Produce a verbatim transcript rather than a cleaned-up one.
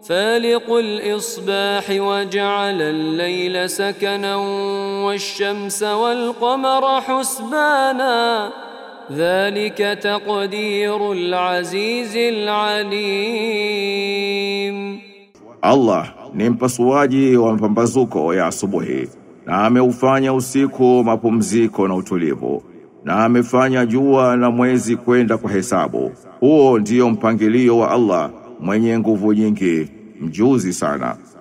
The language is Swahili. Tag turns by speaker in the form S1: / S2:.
S1: فالق الإصباح وجعل الليل سكنا والشمس والقمر حسبانا ذلك تقدير العزيز العليم.
S2: Allah ni mpasuaji wa mapambazuko ya asubuhi, na ameufanya usiku mapumziko na utulivu, na amefanya jua na mwezi kwenda kwa hesabu. Huo ndio mpangilio wa Allah mwenye nguvu nyingi, mjuzi sana.